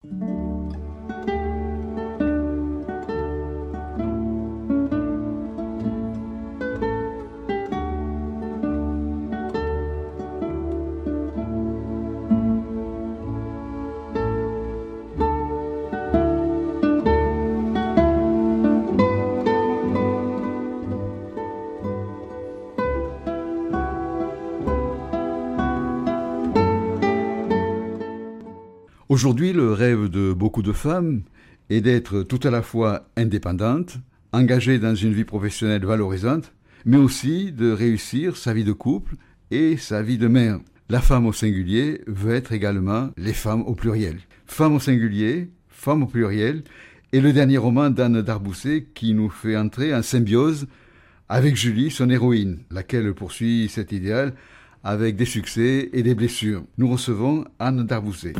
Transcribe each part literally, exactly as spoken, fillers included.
Aujourd'hui, le rêve de beaucoup de femmes est d'être tout à la fois indépendante, engagée dans une vie professionnelle valorisante, mais aussi de réussir sa vie de couple et sa vie de mère. La femme au singulier veut être également les femmes au pluriel. Femme au singulier, femme au pluriel, est le dernier roman d'Anne Darbousset qui nous fait entrer en symbiose avec Julie, son héroïne, laquelle poursuit cet idéal avec des succès et des blessures. Nous recevons Anne Darbousset.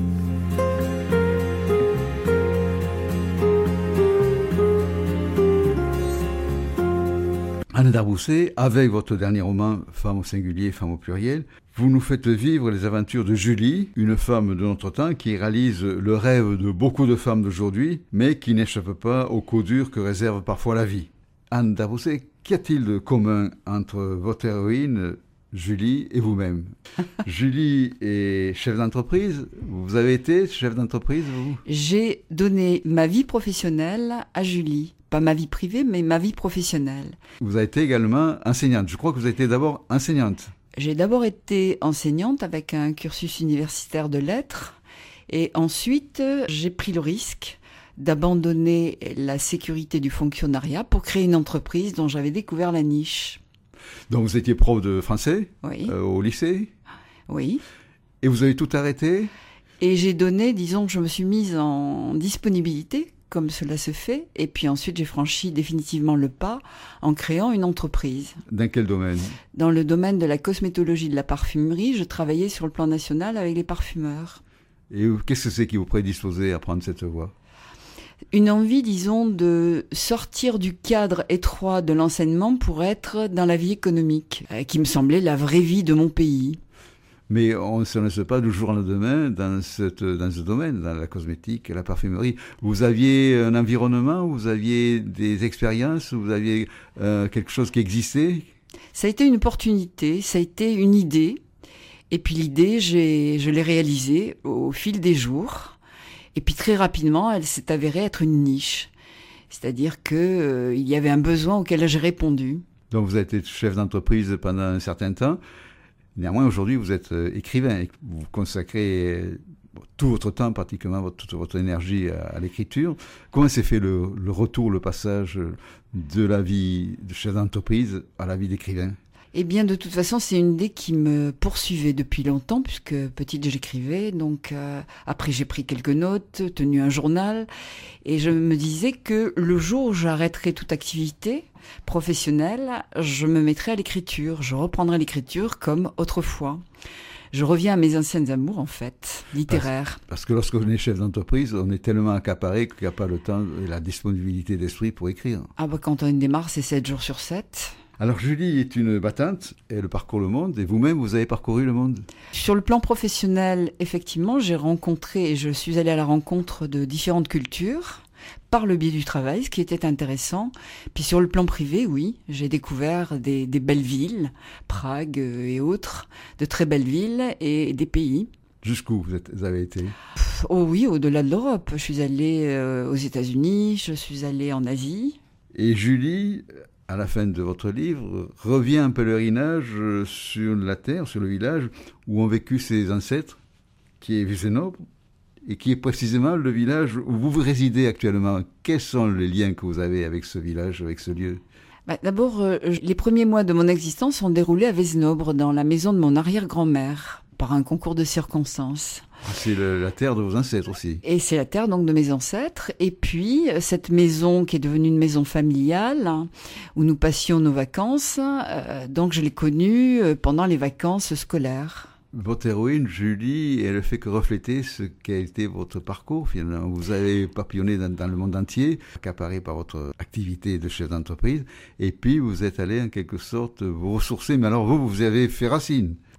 Anne Darbousset, avec votre dernier roman « Femme au singulier, femme au pluriel », vous nous faites vivre les aventures de Julie, une femme de notre temps qui réalise le rêve de beaucoup de femmes d'aujourd'hui, mais qui n'échappe pas aux coups durs que réserve parfois la vie. Anne Darbousset, qu'y a-t-il de commun entre votre héroïne, Julie, et vous-même? Julie est chef d'entreprise. Vous avez été chef d'entreprise, vous? J'ai donné ma vie professionnelle à Julie. Pas ma vie privée, mais ma vie professionnelle. Vous avez été également enseignante. Je crois que vous avez été d'abord enseignante. J'ai d'abord été enseignante avec un cursus universitaire de lettres. Et ensuite, j'ai pris le risque d'abandonner la sécurité du fonctionnariat pour créer une entreprise dont j'avais découvert la niche. Donc vous étiez prof de français, oui. euh, au lycée? Oui. Et vous avez tout arrêté? Et j'ai donné, disons que je me suis mise en disponibilité, comme cela se fait, et puis ensuite j'ai franchi définitivement le pas en créant une entreprise. Dans quel domaine? Dans le domaine de la cosmétologie de la parfumerie, je travaillais sur le plan national avec les parfumeurs. Et qu'est-ce que c'est qui vous prédisposait à prendre cette voie? Une envie, disons, de sortir du cadre étroit de l'enseignement pour être dans la vie économique, qui me semblait la vraie vie de mon pays. Mais on ne se lance pas du jour au lendemain dans, cette, dans ce domaine, dans la cosmétique et la parfumerie. Vous aviez un environnement, vous aviez des expériences, vous aviez euh, quelque chose qui existait? Ça a été une opportunité, ça a été une idée. Et puis l'idée, j'ai, je l'ai réalisée au fil des jours. Et puis très rapidement, elle s'est avérée être une niche. C'est-à-dire qu'il euh, y avait un besoin auquel j'ai répondu. Donc vous avez été chef d'entreprise pendant un certain temps. Néanmoins, aujourd'hui, vous êtes euh, écrivain et vous consacrez euh, tout votre temps, pratiquement votre, toute votre énergie à, à l'écriture. Comment s'est fait le, le retour, le passage de la vie de chef d'entreprise à la vie d'écrivain? Eh bien, de toute façon, c'est une idée qui me poursuivait depuis longtemps, puisque petite, j'écrivais. Donc, euh, après, j'ai pris quelques notes, tenu un journal, et je me disais que le jour où j'arrêterais toute activité professionnelle, je me mettrais à l'écriture. Je reprendrais l'écriture comme autrefois. Je reviens à mes anciennes amours, en fait, littéraires. Parce, parce que lorsqu'on est chef d'entreprise, on est tellement accaparé qu'il n'y a pas le temps et la disponibilité d'esprit pour écrire. Ah bah, quand on a une démarre, c'est sept jours sur sept. Alors Julie est une battante, elle parcourt le monde et vous-même vous avez parcouru le monde. Sur le plan professionnel, effectivement, j'ai rencontré et je suis allée à la rencontre de différentes cultures par le biais du travail, ce qui était intéressant. Puis sur le plan privé, oui, j'ai découvert des, des belles villes, Prague et autres, de très belles villes et des pays. Jusqu'où vous, êtes, vous avez été? Oh oui, au-delà de l'Europe. Je suis allée euh, aux États-Unis, je suis allée en Asie. Et Julie, à la fin de votre livre, revient en pèlerinage sur la terre, sur le village où ont vécu ses ancêtres, qui est Vézénobre, et qui est précisément le village où vous résidez actuellement. Quels sont les liens que vous avez avec ce village, avec ce lieu? Bah, d'abord, euh, les premiers mois de mon existence sont déroulés à Vézénobre, dans la maison de mon arrière-grand-mère, par un concours de circonstances. C'est le, la terre de vos ancêtres aussi. Et c'est la terre donc de mes ancêtres. Et puis, cette maison qui est devenue une maison familiale, hein, où nous passions nos vacances, euh, donc je l'ai connue pendant les vacances scolaires. Votre héroïne, Julie, elle fait que refléter ce qu'a été votre parcours, finalement. Vous avez papillonné dans, dans le monde entier, accaparé par votre activité de chef d'entreprise, et puis vous êtes allé en quelque sorte vous ressourcer. Mais alors vous, vous avez fait racine.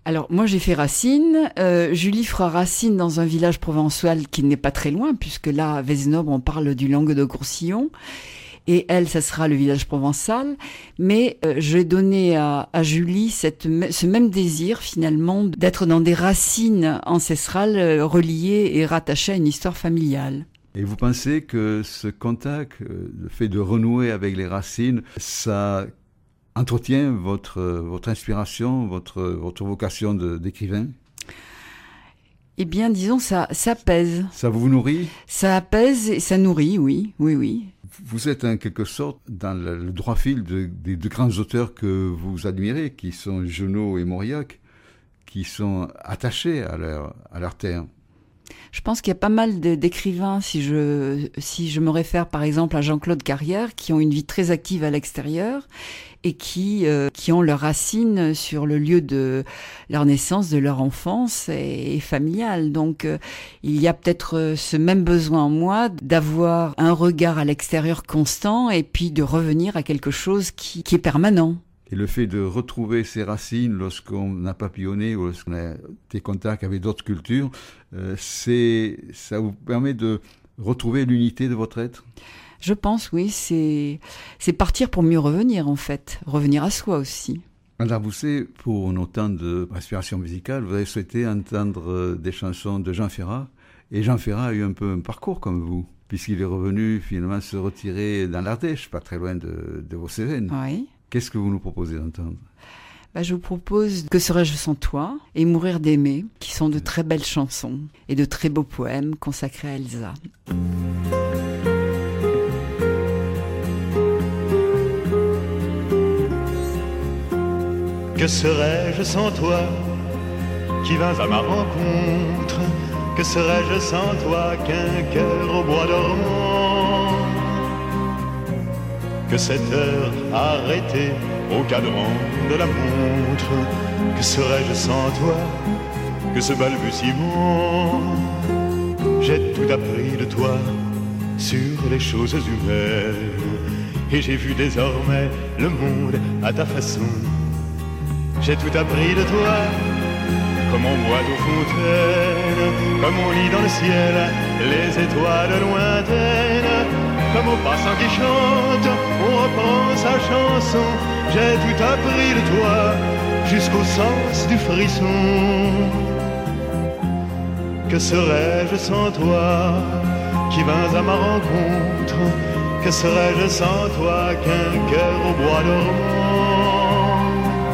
Alors, moi, j'ai fait Racine. Euh, Julie fera Racine dans un village provençal qui n'est pas très loin, puisque là, à Vézenobre, on parle du Languedoc-Roussillon. Et elle, ça sera le village provençal. Mais euh, je vais donner à, à Julie cette, ce même désir, finalement, d'être dans des racines ancestrales euh, reliées et rattachées à une histoire familiale. Et vous pensez que ce contact, le fait de renouer avec les racines, ça entretient votre, votre inspiration, votre, votre vocation de, d'écrivain? Eh bien, disons, ça, ça apaise. Ça vous nourrit? Ça apaise et ça nourrit, oui, oui, oui. Vous êtes en quelque sorte dans le, le droit fil de, des deux grands auteurs que vous admirez, qui sont Junot et Mauriac, qui sont attachés à leur, à leur terre. Je pense qu'il y a pas mal de, d'écrivains, si je, si je me réfère par exemple à Jean-Claude Carrière, qui ont une vie très active à l'extérieur et qui, euh, qui ont leurs racines sur le lieu de leur naissance, de leur enfance et, et familiale. Donc euh, il y a peut-être euh, ce même besoin en moi d'avoir un regard à l'extérieur constant et puis de revenir à quelque chose qui, qui est permanent. Et le fait de retrouver ses racines lorsqu'on a papillonné ou lorsqu'on a des contacts avec d'autres cultures, euh, c'est, ça vous permet de retrouver l'unité de votre être? Je pense, oui. C'est, c'est partir pour mieux revenir, en fait. Revenir à soi aussi. Anne Darbousset, pour nos temps de respiration musicale, vous avez souhaité entendre des chansons de Jean Ferrat. Et Jean Ferrat a eu un peu un parcours comme vous, puisqu'il est revenu finalement se retirer dans l'Ardèche, pas très loin de, de vos Cévennes. Oui. Qu'est-ce que vous nous proposez d'entendre? Bah, je vous propose Que serais-je sans toi et Mourir d'aimer, qui sont de très belles chansons et de très beaux poèmes consacrés à Elsa. Que serais-je sans toi qui vins à ma rencontre? Que serais-je sans toi qu'un cœur au bois dormant? Que cette heure arrêtée au cadran de la montre, que serais-je sans toi, que ce balbutiement? J'ai tout appris de toi sur les choses humaines, et j'ai vu désormais le monde à ta façon. J'ai tout appris de toi, comme on boit aux fontaines, comme on lit dans le ciel les étoiles lointaines. Comme au passant qui chante, on reprend sa chanson. J'ai tout appris de toi, jusqu'au sens du frisson. Que serais-je sans toi, qui vins à ma rencontre? Que serais-je sans toi qu'un cœur au bois dormant?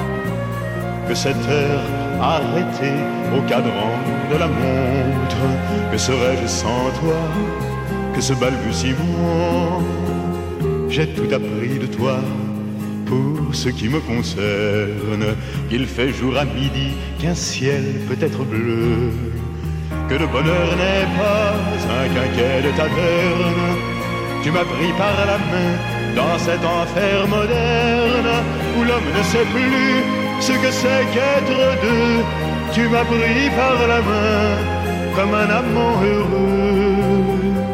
Que cette heure arrêtée au cadran de la montre, que serais-je sans toi, que ce balbutiement? J'ai tout appris de toi pour ce qui me concerne, qu'il fait jour à midi, qu'un ciel peut être bleu, que le bonheur n'est pas un quinquet de taverne. Tu m'as pris par la main dans cet enfer moderne où l'homme ne sait plus ce que c'est qu'être deux. Tu m'as pris par la main comme un amant heureux.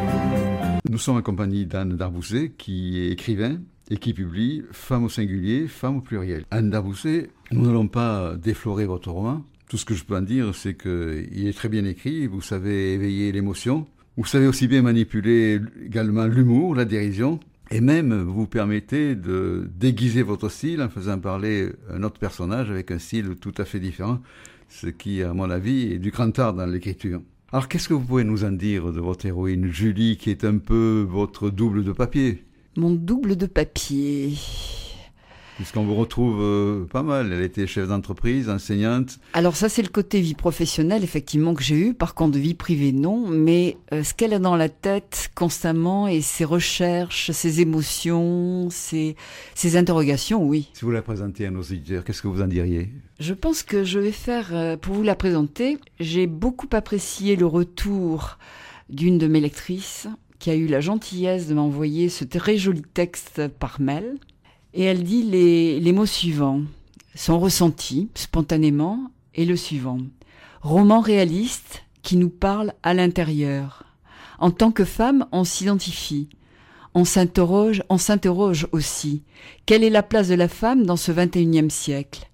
Nous sommes en compagnie d'Anne Darbousset, qui est écrivain et qui publie Femme au singulier, Femme au pluriel. Anne Darbousset, nous n'allons pas déflorer votre roman. Tout ce que je peux en dire, c'est qu'il est très bien écrit, vous savez éveiller l'émotion, vous savez aussi bien manipuler également l'humour, la dérision, et même vous permettez de déguiser votre style en faisant parler un autre personnage avec un style tout à fait différent, ce qui, à mon avis, est du grand art dans l'écriture. Alors, qu'est-ce que vous pouvez nous en dire de votre héroïne, Julie, qui est un peu votre double de papier? Mon double de papier. Puisqu'on vous retrouve euh, pas mal. Elle était chef d'entreprise, enseignante. Alors ça, c'est le côté vie professionnelle, effectivement, que j'ai eu. Par contre, de vie privée, non. Mais euh, ce qu'elle a dans la tête constamment et ses recherches, ses émotions, ses, ses interrogations, oui. Si vous la présentez à nos auditeurs, qu'est-ce que vous en diriez? Je pense que je vais faire, euh, pour vous la présenter, j'ai beaucoup apprécié le retour d'une de mes lectrices qui a eu la gentillesse de m'envoyer ce très joli texte par mail. Et elle dit les, les mots suivants, son ressenti, spontanément, et le suivant. Roman réaliste qui nous parle à l'intérieur. En tant que femme, on s'identifie. On s'interroge, on s'interroge aussi. Quelle est la place de la femme dans ce vingt et unième siècle?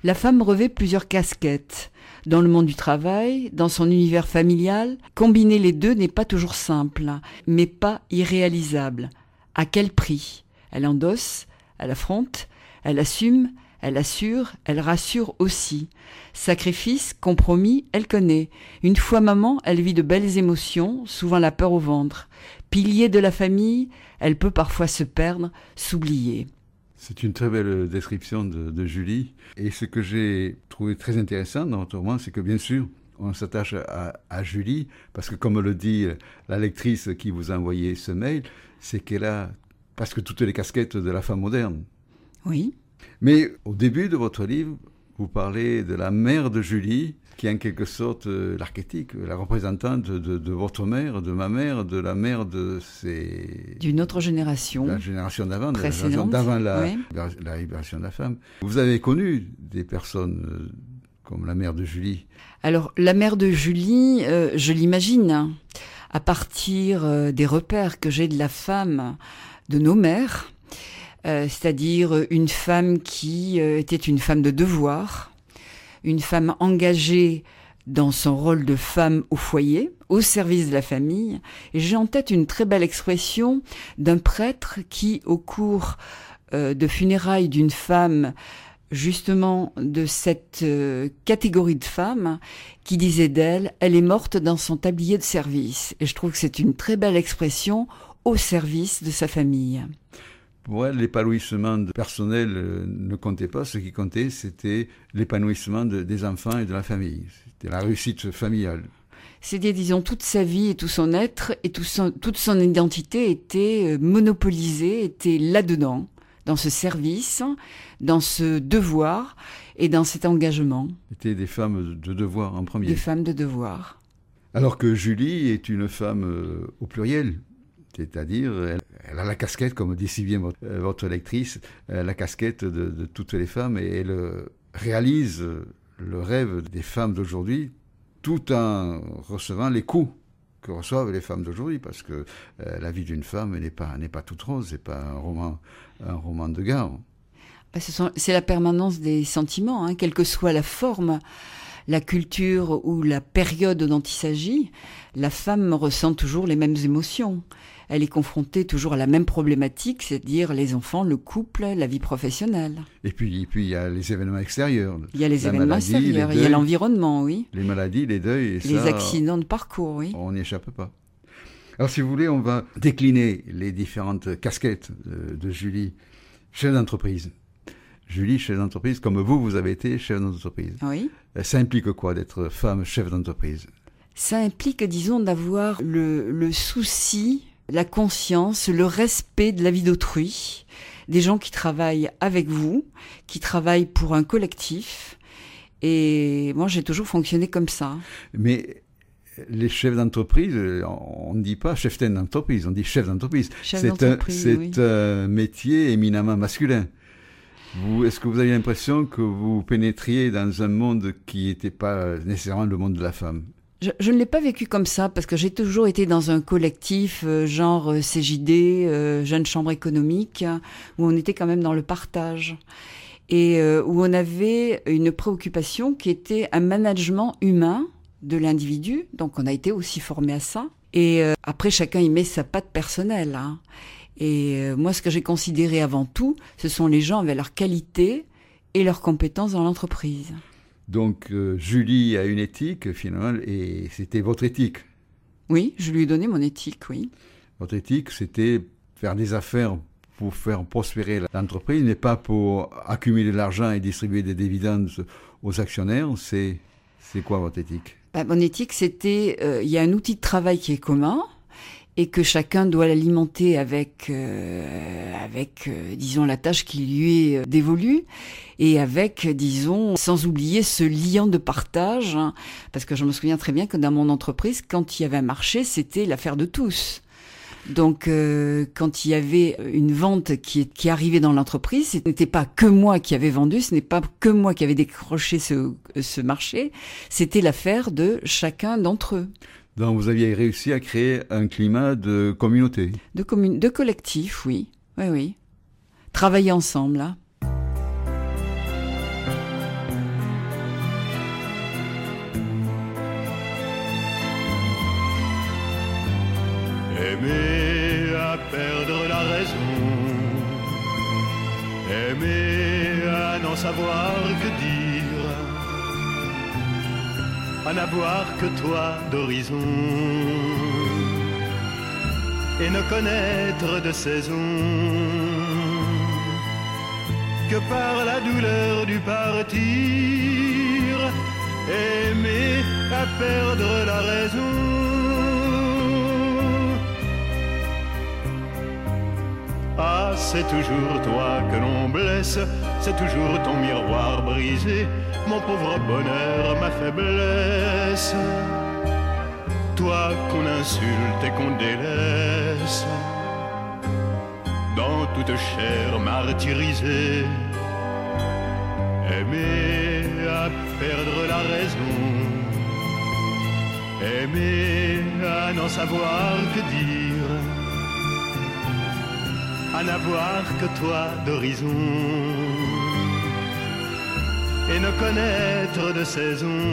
La femme revêt plusieurs casquettes. Dans le monde du travail, dans son univers familial, combiner les deux n'est pas toujours simple, mais pas irréalisable. À quel prix ? Elle endosse, elle affronte, elle assume, elle assure, elle rassure aussi. Sacrifice, compromis, elle connaît. Une fois maman, elle vit de belles émotions, souvent la peur au ventre. Pilier de la famille, elle peut parfois se perdre, s'oublier. C'est une très belle description de, de Julie. Et ce que j'ai trouvé très intéressant dans votre roman, c'est que bien sûr, on s'attache à, à Julie, parce que comme le dit la lectrice qui vous a envoyé ce mail, c'est qu'elle a presque toutes les casquettes de la femme moderne. Oui. Mais au début de votre livre, vous parlez de la mère de Julie, qui est en quelque sorte euh, l'archétype, la représentante de, de votre mère, de ma mère, de la mère de ces... D'une autre génération. La génération d'avant, de la précédente, génération d'avant la, oui. la libération de la femme. Vous avez connu des personnes euh, comme la mère de Julie. Alors, la mère de Julie, euh, je l'imagine, à partir euh, des repères que j'ai de la femme de nos mères, euh, c'est-à-dire une femme qui euh, était une femme de devoir, une femme engagée dans son rôle de femme au foyer, au service de la famille. Et j'ai en tête une très belle expression d'un prêtre qui, au cours euh, de funérailles d'une femme, justement de cette euh, catégorie de femmes, qui disait d'elle, elle est morte dans son tablier de service. Et je trouve que c'est une très belle expression au service de sa famille. Pour elle, l'épanouissement personnel euh, ne comptait pas. Ce qui comptait, c'était l'épanouissement de, des enfants et de la famille. C'était la réussite familiale. C'était, disons, toute sa vie et tout son être et tout son, toute son identité était monopolisée, était là-dedans, dans ce service, dans ce devoir et dans cet engagement. C'était des femmes de devoir en premier. Des femmes de devoir. Alors que Julie est une femme euh, au pluriel. C'est-à-dire, elle, elle a la casquette, comme dit si bien votre, euh, votre lectrice, euh, la casquette de, de toutes les femmes, et elle euh, réalise le rêve des femmes d'aujourd'hui, tout en recevant les coups que reçoivent les femmes d'aujourd'hui, parce que euh, la vie d'une femme n'est pas, n'est pas toute rose, c'est pas un roman, un roman de gare. Ce sont, c'est la permanence des sentiments, hein, quelle que soit la forme, la culture ou la période dont il s'agit, la femme ressent toujours les mêmes émotions. Elle est confrontée toujours à la même problématique, c'est-à-dire les enfants, le couple, la vie professionnelle. Et puis, et puis il y a les événements extérieurs. Il y a les la événements maladie, extérieurs, les il y a deuils, l'environnement, oui. Les maladies, les deuils. Et les ça, accidents de parcours, oui. On n'y échappe pas. Alors, si vous voulez, on va décliner les différentes casquettes de, de Julie, chef d'entreprise. Julie, chef d'entreprise, comme vous, vous avez été chef d'entreprise. Oui. Ça implique quoi d'être femme chef d'entreprise ? Ça implique, disons, d'avoir le, le souci, la conscience, le respect de la vie d'autrui, des gens qui travaillent avec vous, qui travaillent pour un collectif. Et moi, j'ai toujours fonctionné comme ça. Mais les chefs d'entreprise, on ne dit pas chef d'entreprise, on dit chef d'entreprise. Chef c'est d'entreprise, un, c'est oui. un métier éminemment masculin. Vous, est-ce que vous avez l'impression que vous pénétriez dans un monde qui n'était pas nécessairement le monde de la femme ? Je, je ne l'ai pas vécu comme ça, parce que j'ai toujours été dans un collectif, euh, genre euh, C J D, euh, Jeune Chambre économique, où on était quand même dans le partage. Et euh, où on avait une préoccupation qui était un management humain de l'individu. Donc on a été aussi formé à ça. Et euh, après, chacun y met sa patte personnelle, hein. Et euh, moi, ce que j'ai considéré avant tout, ce sont les gens avec leurs qualités et leurs compétences dans l'entreprise. Donc, euh, Julie a une éthique, finalement, et c'était votre éthique. Oui, je lui ai donné mon éthique, oui. Votre éthique, c'était faire des affaires pour faire prospérer l'entreprise, mais pas pour accumuler de l'argent et distribuer des dividendes aux actionnaires. C'est, c'est quoi votre éthique ? Ben, mon éthique, c'était, euh, il y a un outil de travail qui est commun, et que chacun doit l'alimenter avec, euh, avec euh, disons, la tâche qui lui est dévolue, et avec, disons, sans oublier ce lien de partage, hein, parce que je me souviens très bien que dans mon entreprise, quand il y avait un marché, c'était l'affaire de tous. Donc, euh, quand il y avait une vente qui, qui arrivait dans l'entreprise, ce n'était pas que moi qui avais vendu, ce n'est pas que moi qui avais décroché ce, ce marché, c'était l'affaire de chacun d'entre eux. Donc, vous aviez réussi à créer un climat de communauté. De, commun... de collectif, oui. Oui, oui. Travailler ensemble, là. aimer à perdre la raison, aimer à n'en savoir que dire, à n'avoir que toi d'horizon, et ne connaître de saison que par la douleur du partir, aimer à perdre la raison. Ah, c'est toujours toi que l'on blesse, c'est toujours ton miroir brisé, mon pauvre bonheur, ma faiblesse. Toi qu'on insulte et qu'on délaisse, dans toute chair martyrisée, aimer à perdre la raison, aimer à n'en savoir que dire, à n'avoir que toi d'horizon, et ne connaître de saison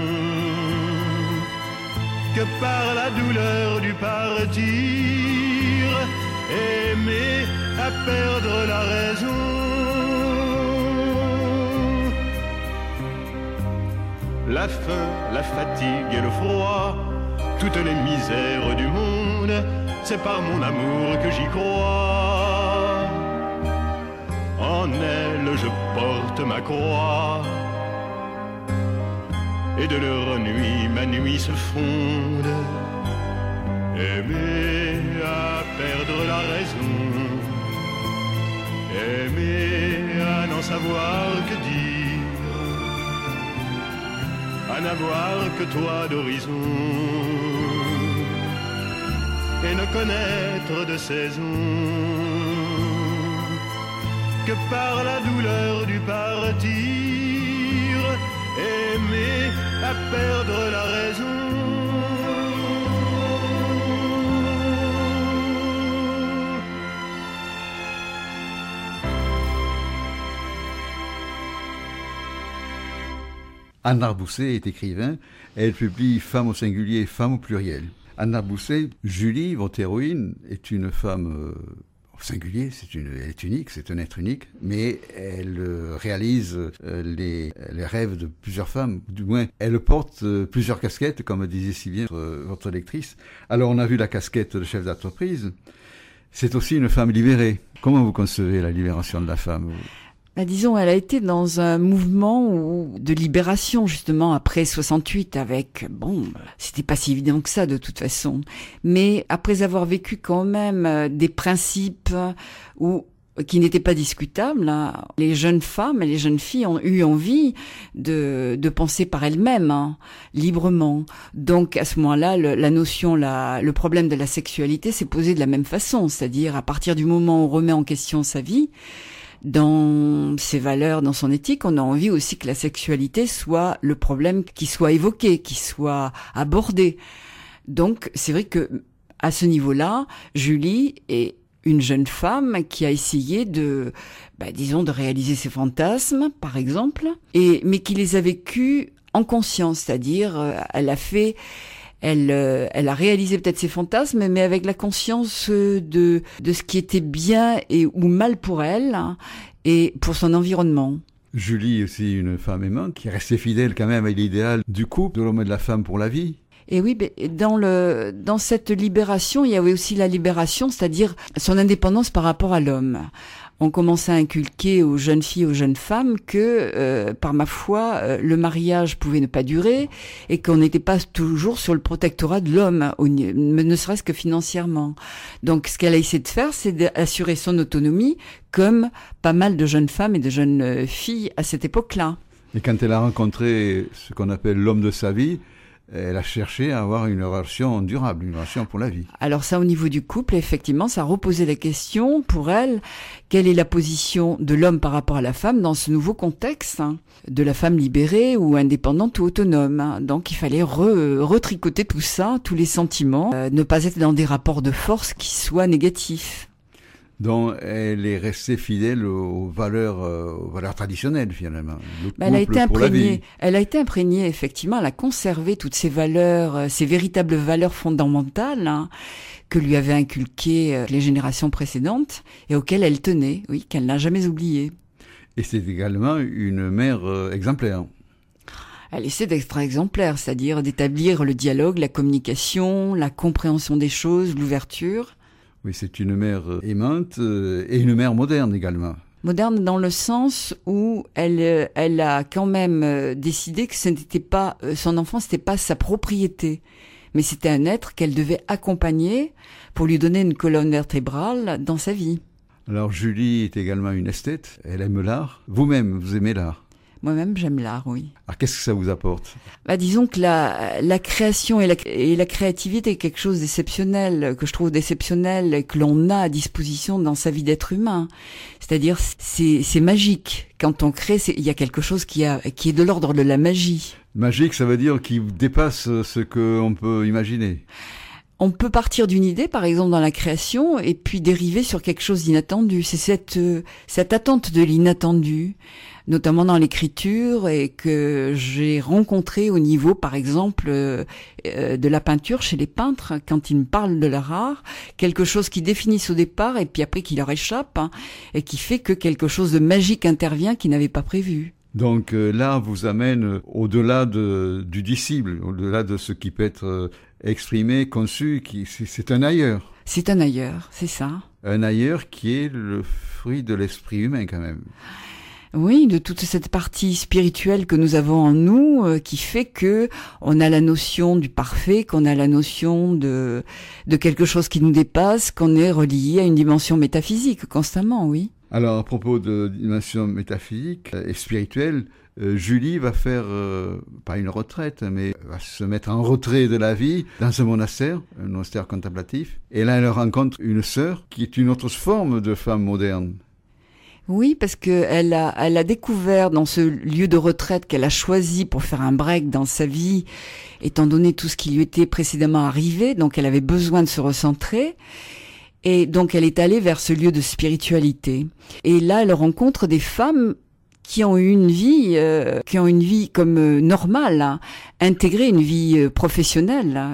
que par la douleur du partir, aimer à perdre la raison. La faim, la fatigue et le froid, toutes les misères du monde, c'est par mon amour que j'y crois. En elle je porte ma croix, et de leur nuit ma nuit se fonde. Aimer à perdre la raison, aimer à n'en savoir que dire, à n'avoir que toi d'horizon, et ne connaître de saison que par la douleur du partir, aimer à perdre la raison. Anne Arbousset est écrivain, elle publie Femme au singulier, Femme au pluriel. Anne Arbousset, Julie, votre héroïne, est une femme euh, au singulier, c'est une, elle est unique, c'est un être unique, mais elle euh, réalise euh, les, les rêves de plusieurs femmes, du moins elle porte euh, plusieurs casquettes, comme disait si bien votre, votre lectrice. Alors on a vu la casquette de chef d'entreprise, c'est aussi une femme libérée. Comment vous concevez la libération de la femme ? Bah, disons, elle a été dans un mouvement où, de libération, justement, après soixante-huit, avec, bon, c'était pas si évident que ça, de toute façon. Mais après avoir vécu quand même des principes où, qui n'étaient pas discutables, hein, les jeunes femmes et les jeunes filles ont eu envie de, de penser par elles-mêmes, hein, librement. Donc, à ce moment-là, le, la notion, la, le problème de la sexualité s'est posé de la même façon. C'est-à-dire, à partir du moment où on remet en question sa vie, dans ses valeurs, dans son éthique, on a envie aussi que la sexualité soit le problème qui soit évoqué, qui soit abordé. Donc, c'est vrai que à ce niveau-là, Julie est une jeune femme qui a essayé de, bah, disons, de réaliser ses fantasmes, par exemple, et mais qui les a vécus en conscience, c'est-à-dire, euh, elle a fait Elle, euh, elle a réalisé peut-être ses fantasmes, mais avec la conscience de de ce qui était bien et ou mal pour elle, hein, et pour son environnement. Julie est aussi une femme aimante qui est restée fidèle quand même à l'idéal du couple, de l'homme et de la femme pour la vie. Et oui, dans le dans cette libération, il y avait aussi la libération, c'est-à-dire son indépendance par rapport à l'homme. On commençait à inculquer aux jeunes filles, aux jeunes femmes que, euh, par ma foi, euh, le mariage pouvait ne pas durer et qu'on n'était pas toujours sur le protectorat de l'homme, ne serait-ce que financièrement. Donc, ce qu'elle a essayé de faire, c'est d'assurer son autonomie, comme pas mal de jeunes femmes et de jeunes filles à cette époque-là. Et quand elle a rencontré ce qu'on appelle l'homme de sa vie, elle a cherché à avoir une relation durable, une relation pour la vie. Alors ça, au niveau du couple, effectivement, ça a reposé la question pour elle, quelle est la position de l'homme par rapport à la femme dans ce nouveau contexte, hein, de la femme libérée ou indépendante ou autonome. Hein. Donc il fallait re, retricoter tout ça, tous les sentiments, euh, ne pas être dans des rapports de force qui soient négatifs. dont elle est restée fidèle aux valeurs, euh, aux valeurs traditionnelles finalement. Le elle a été pour la vie. imprégnée. Elle a été imprégnée effectivement. Elle a conservé toutes ces valeurs, euh, ces véritables valeurs fondamentales hein, que lui avaient inculquées euh, les générations précédentes et auxquelles elle tenait, oui, qu'elle n'a jamais oubliées. Et c'est également une mère euh, exemplaire. Elle essaie d'être exemplaire, c'est-à-dire d'établir le dialogue, la communication, la compréhension des choses, l'ouverture. Oui, c'est une mère aimante euh, et une mère moderne également. Moderne dans le sens où elle, elle a quand même décidé que ce n'était pas son enfant, c'était pas sa propriété, mais c'était un être qu'elle devait accompagner pour lui donner une colonne vertébrale dans sa vie. Alors Julie est également une esthète, elle aime l'art. Vous-même, vous aimez l'art? Moi-même, j'aime l'art, oui. Alors qu'est-ce que ça vous apporte? Bah, disons que la, la création et la, et la créativité est quelque chose d'exceptionnel, que je trouve d'exceptionnel, que l'on a à disposition dans sa vie d'être humain. C'est-à-dire, c'est, c'est magique. Quand on crée, il y a quelque chose qui, a, qui est de l'ordre de la magie. Magique, ça veut dire qu'il dépasse ce qu'on peut imaginer. On peut partir d'une idée, par exemple, dans la création, et puis dériver sur quelque chose d'inattendu. C'est cette, euh, cette attente de l'inattendu, notamment dans l'écriture, et que j'ai rencontré au niveau, par exemple, euh, euh, de la peinture chez les peintres, quand ils me parlent de leur art, quelque chose qui définissent au départ, et puis après qui leur échappe, hein, et qui fait que quelque chose de magique intervient qu'ils n'avaient pas prévu. Donc euh, l'art vous amène au-delà de, du disciple, au-delà de ce qui peut être euh, exprimé, conçu, qui, c'est, c'est un ailleurs. C'est un ailleurs, c'est ça. Un ailleurs qui est le fruit de l'esprit humain quand même. Oui, de toute cette partie spirituelle que nous avons en nous, euh, qui fait que on a la notion du parfait, qu'on a la notion de de quelque chose qui nous dépasse, qu'on est relié à une dimension métaphysique constamment, oui. Alors à propos de dimension métaphysique et spirituelle, euh, Julie va faire euh, pas une retraite, mais va se mettre en retrait de la vie dans un monastère, un monastère contemplatif. Et là, elle rencontre une sœur qui est une autre forme de femme moderne. Oui, parce que elle a, elle a découvert dans ce lieu de retraite qu'elle a choisi pour faire un break dans sa vie, étant donné tout ce qui lui était précédemment arrivé, donc elle avait besoin de se recentrer. Et donc elle est allée vers ce lieu de spiritualité. Et là, elle rencontre des femmes qui ont eu une vie, euh, qui ont une vie comme euh, normale, hein, intégrée une vie euh, professionnelle. Hein.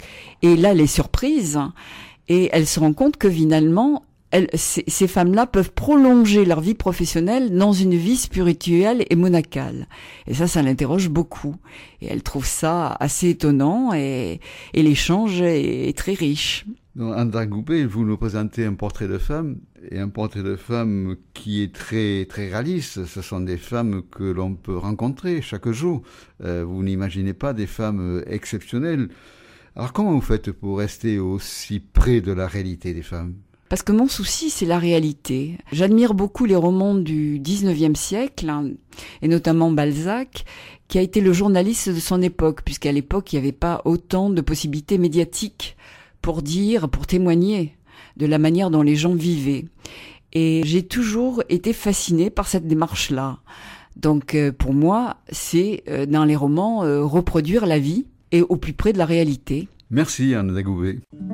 Et là, elle est surprise et elle se rend compte que finalement, elle, ces, ces femmes-là peuvent prolonger leur vie professionnelle dans une vie spirituelle et monacale. Et ça, ça l'interroge beaucoup. Et elle trouve ça assez étonnant et, et l'échange est, est très riche. Dans André Goubet, vous nous présentez un portrait de femme, et un portrait de femme qui est très très réaliste. Ce sont des femmes que l'on peut rencontrer chaque jour. Euh, vous n'imaginez pas des femmes exceptionnelles. Alors comment vous faites pour rester aussi près de la réalité des femmes ? Parce que mon souci, c'est la réalité. J'admire beaucoup les romans du dix-neuvième siècle, hein, et notamment Balzac, qui a été le journaliste de son époque, puisqu'à l'époque, il n'y avait pas autant de possibilités médiatiques pour dire, pour témoigner de la manière dont les gens vivaient. Et j'ai toujours été fascinée par cette démarche-là. Donc euh, pour moi, c'est euh, dans les romans euh, reproduire la vie et au plus près de la réalité. Merci Anne Dagoubet.